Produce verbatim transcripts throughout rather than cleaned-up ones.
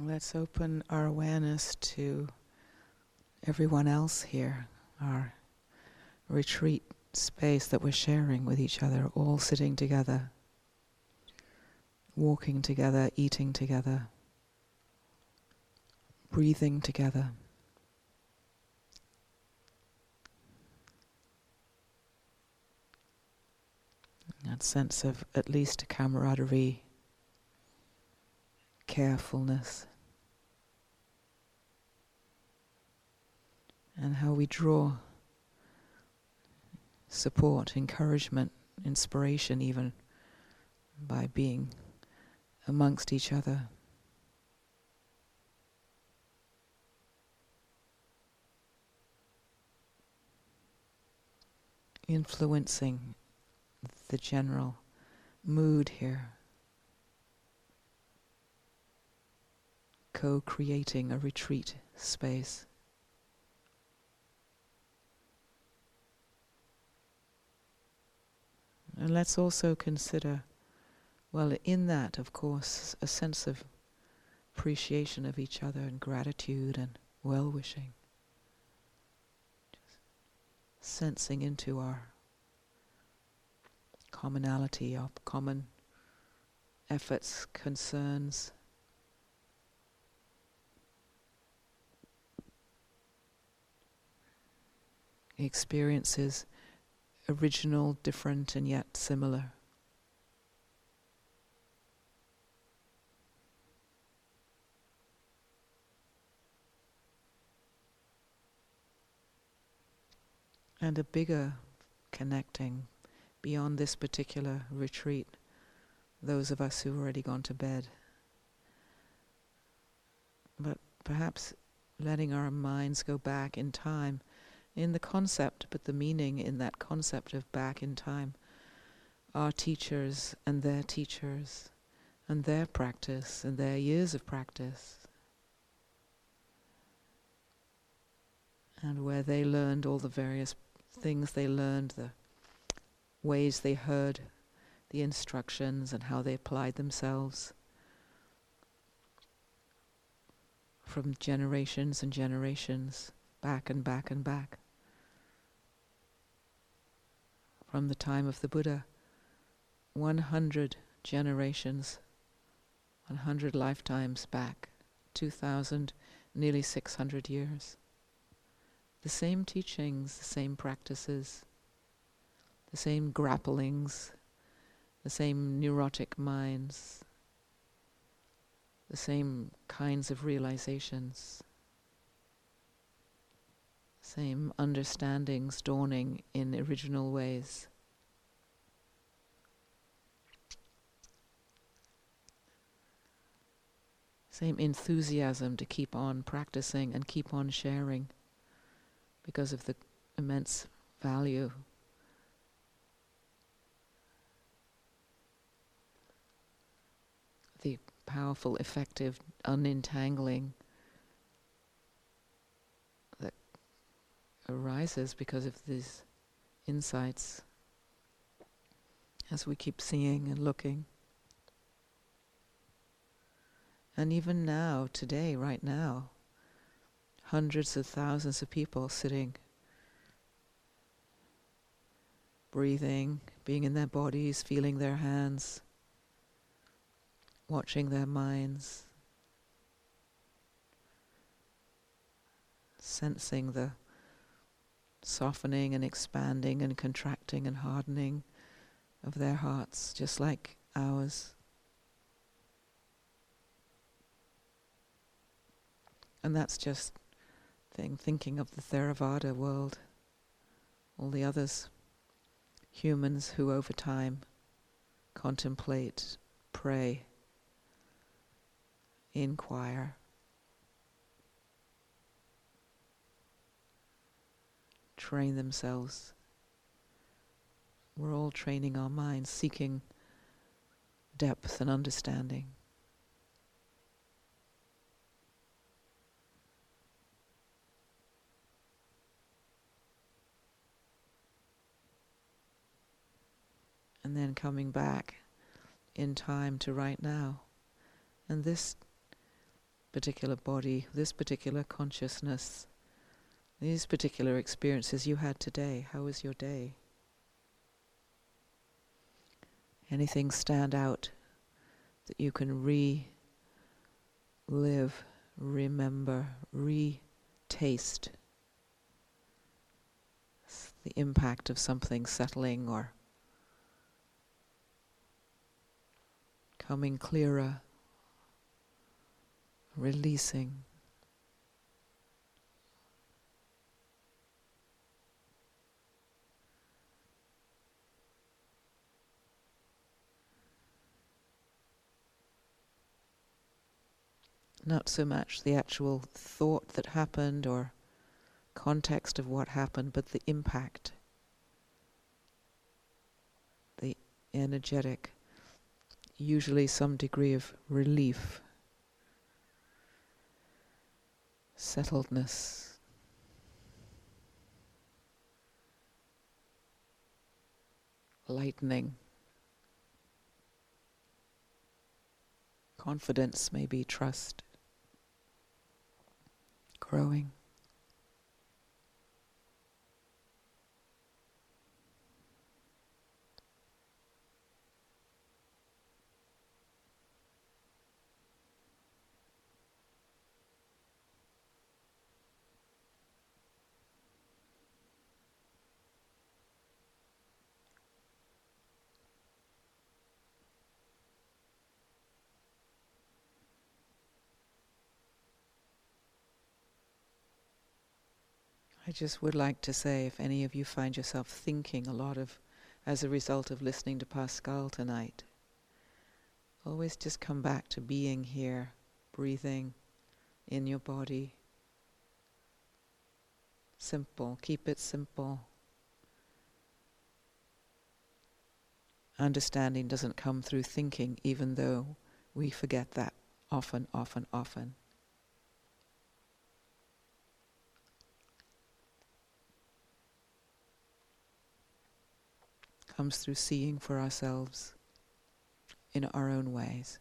Let's open our awareness to everyone else here, our retreat space that we're sharing with each other, all sitting together, walking together, eating together, breathing together. That sense of at least camaraderie, carefulness, and how we draw support, encouragement, inspiration even by being amongst each other. Influencing the general mood here. Co-creating a retreat space. And let's also consider, well, in that, of course, a sense of appreciation of each other and gratitude and well-wishing. Just sensing into our commonality, our common efforts, concerns, experiences, original, different, and yet similar. And a bigger connecting beyond this particular retreat, those of us who've already gone to bed. But perhaps letting our minds go back in time, in the concept, but the meaning in that concept of back in time. Our teachers and their teachers and their practice and their years of practice. And where they learned all the various things they learned, the ways they heard the instructions and how they applied themselves from generations and generations, back and back and back. From the time of the Buddha, one hundred generations, one hundred lifetimes back, two thousand, nearly six hundred years. The same teachings, the same practices, the same grapplings, the same neurotic minds, the same kinds of realizations, same understandings dawning in original ways. Same enthusiasm to keep on practicing and keep on sharing because of the immense value. The powerful, effective unentangling that arises because of these insights as we keep seeing and looking. And even now, today, right now, hundreds of thousands of people sitting, breathing, being in their bodies, feeling their hands, watching their minds, sensing the softening and expanding and contracting and hardening of their hearts, just like ours. And that's just thing, thinking of the Theravada world, all the others, humans who over time contemplate, pray, inquire, train themselves. We're all training our minds, seeking depth and understanding. And then coming back in time to right now. And this particular body, this particular consciousness, these particular experiences you had today. How was your day? Anything stand out that you can re-live, remember, re-taste? The impact of something settling or coming clearer, releasing. Not so much the actual thought that happened or context of what happened, but the impact, the energetic, usually some degree of relief, settledness, lightening, confidence, maybe trust, growing. I just would like to say, if any of you find yourself thinking a lot of, as a result of listening to Pascal tonight, always just come back to being here, breathing in your body. Simple, keep it simple. Understanding doesn't come through thinking, even though we forget that often, often, often. Comes through seeing for ourselves in our own ways.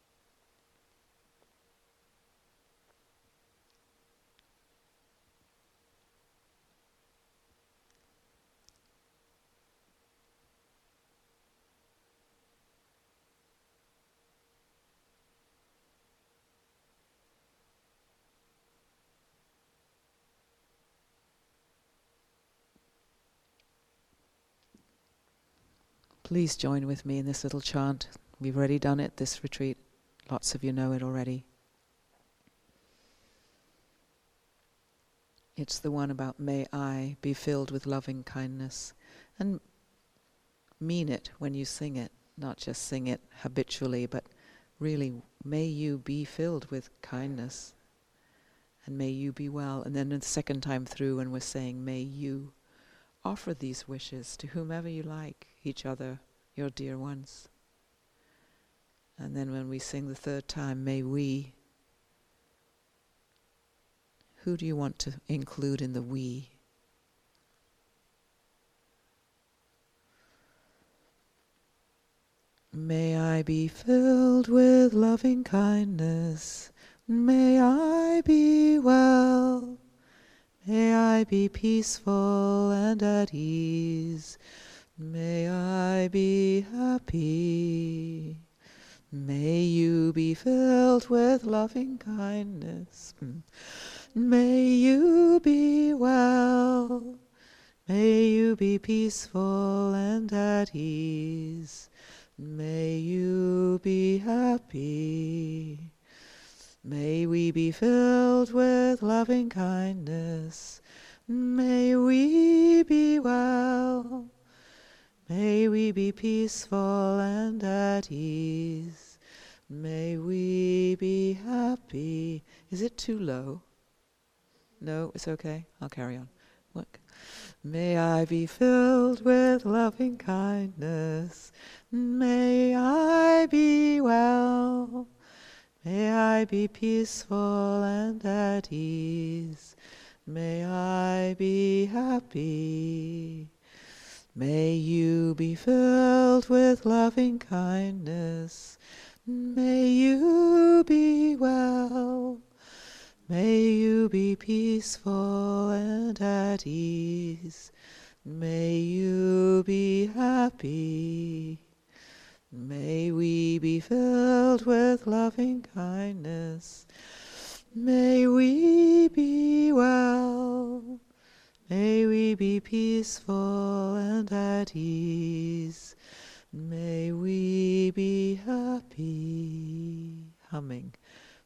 Please join with me in this little chant. We've already done it this retreat. Lots of you know it already. It's the one about may I be filled with loving kindness. And mean it when you sing it. Not just sing it habitually, but really, may you be filled with kindness. And may you be well. And then the second time through when we're saying may you, offer these wishes to whomever you like, each other, your dear ones. And then when we sing the third time, may we. Who do you want to include in the we? May I be filled with loving kindness. May I be well. May I be peaceful and at ease. May I be happy. May you be filled with loving kindness. May you be well. May you be peaceful and at ease. May you be happy. May we be filled with loving kindness. May we be well. May we be peaceful and at ease. May we be happy. Is it too low? No, it's okay. I'll carry on. Look. May I be filled with loving kindness. May I be well. May I be peaceful and at ease. May I be happy. May you be filled with loving kindness. May you be well. May you be peaceful and at ease. May you be happy. May we be filled with loving kindness. May we be well. May we be peaceful and at ease. May we be happy. Humming.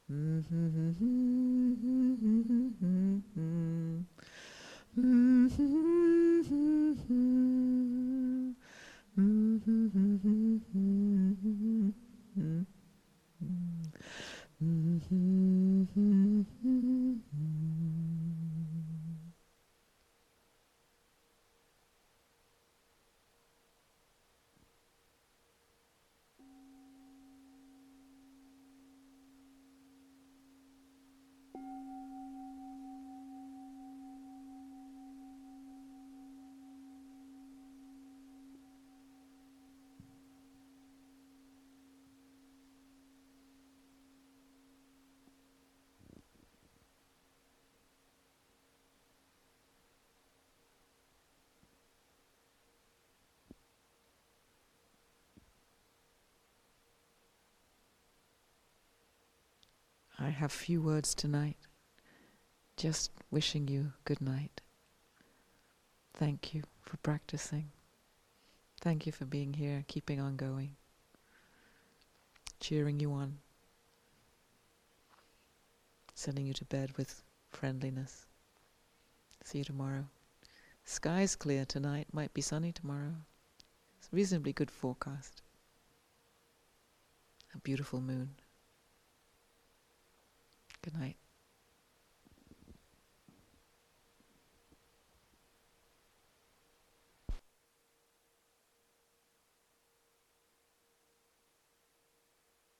I have few words tonight. Just wishing you good night. Thank you for practicing. Thank you for being here, keeping on going, cheering you on, sending you to bed with friendliness. See you tomorrow. Sky's clear tonight, might be sunny tomorrow. It's a reasonably good forecast. A beautiful moon. Good night.